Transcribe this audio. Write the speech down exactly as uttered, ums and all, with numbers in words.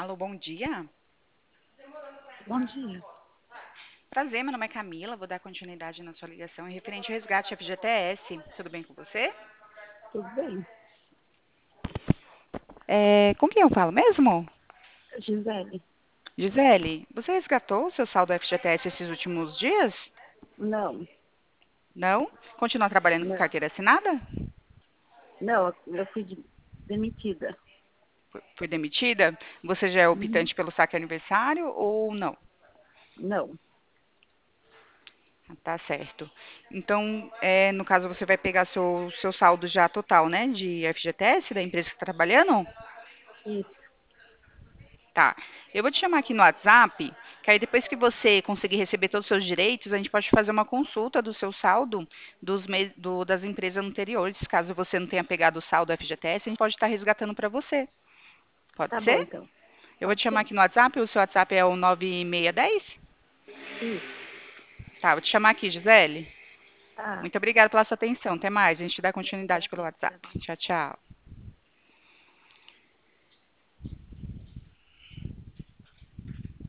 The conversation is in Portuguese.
Alô, bom dia. Bom dia, Prazer, meu nome é Camila. Vou dar continuidade na sua ligação em referente ao resgate F G T S. Tudo bem com você? tudo bem? É, com quem eu falo mesmo? Gisele? Gisele, você resgatou o seu saldo F G T S esses últimos dias? Não, Não? Continua trabalhando com não, carteira assinada? não, eu fui de- demitida. Foi foi demitida? Você já é Uhum. optante pelo saque aniversário ou não? Não, Ah, tá certo. Então, é, no caso, você vai pegar seu, seu saldo já total, né, de F G T S da empresa que está trabalhando? isso, Tá. Eu vou te chamar aqui no WhatsApp, que aí depois que você conseguir receber todos os seus direitos, a gente pode fazer uma consulta do seu saldo dos me- do- das empresas anteriores. Caso você não tenha pegado o saldo F G T S, a gente pode estar resgatando para você. Pode tá bom ser? então. Eu vou Pode te chamar ser. aqui no WhatsApp, o seu WhatsApp é o nove seis um zero? Isso, Tá, vou te chamar aqui, Gisele. tá. Muito obrigada pela sua atenção. Até mais. A gente dá continuidade pelo Até WhatsApp. mais. Tchau, tchau.